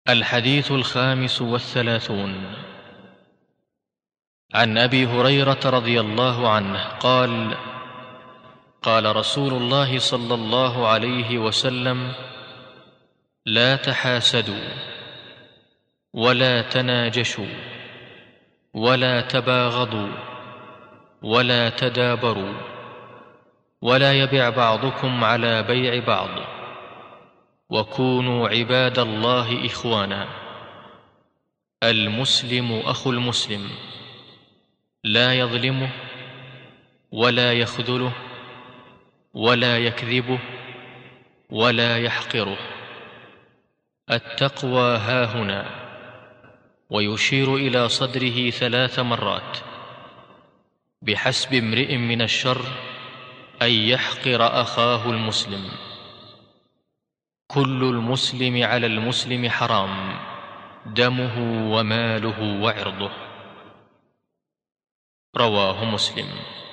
الحديث 35. عن أبي هريرة رضي الله عنه قال: قال رسول الله صلى الله عليه وسلم: لا تحاسدوا ولا تناجشوا ولا تباغضوا ولا تدابروا ولا يبع بعضكم على بيع بعض، وكونوا عباد الله إخوانا. المسلم أخو المسلم، لا يظلمه ولا يخذله ولا يكذبه ولا يحقره. التقوى هاهنا، ويشير إلى صدره 3 مرات. بحسب امرئ من الشر أن يحقر أخاه المسلم. كل المسلم على المسلم حرام، دمه وماله وعرضه. رواه مسلم.